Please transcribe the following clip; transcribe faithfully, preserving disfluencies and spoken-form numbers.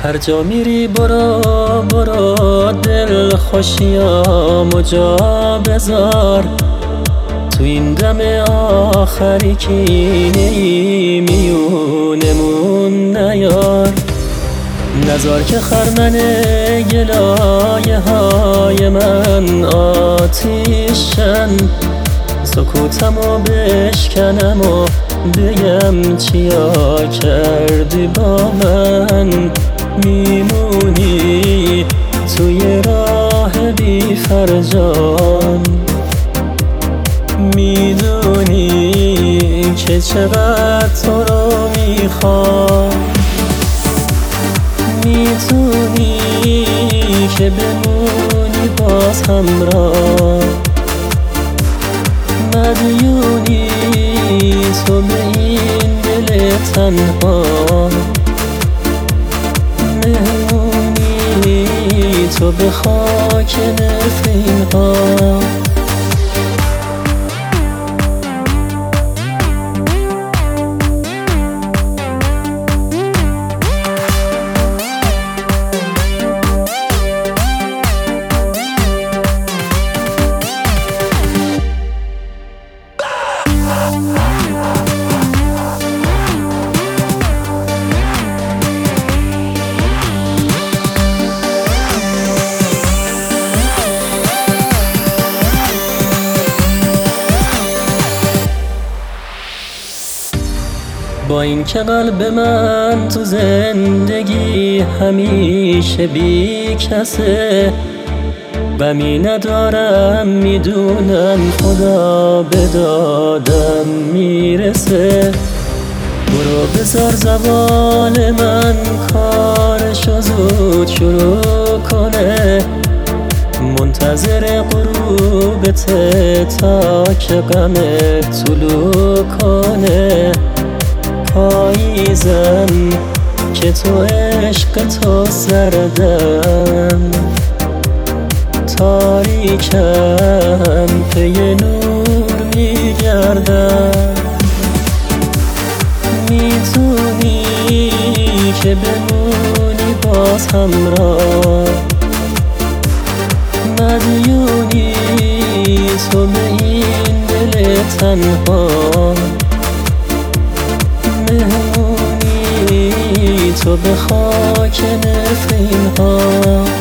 هر جا میری برو برو دل خوشیامو جا بذار، تو این دم آخری کینه‌ای میونمون نیار. نذار که خرمن گلایه های من آتیشن، سکوتمو بشکنم و بگم چیا کردی با من. میمونی توی راه بی فرجام، میدونی که چقدر تو رو میخوام. میتونی که بمونی باز همراه، مدیونی تو به این دل تنها. مهمونی تو به خاک نفرین ها. با این که قلب من تو زندگی همیشه بی کسه، غمی ندارم میدونم خدا به دادم میرسه. برو بذار زوال من کارشو زود شروع کنه، منتظر غروبته تا که غمت طلوع کنه. پاییزم که تو عشق تو سردم، تاریکم پی نور میگردم. میتونی که بمونی باز همراه، مدیونی تو به این دل تنها. مهمونی تو به خاک نفرین ها.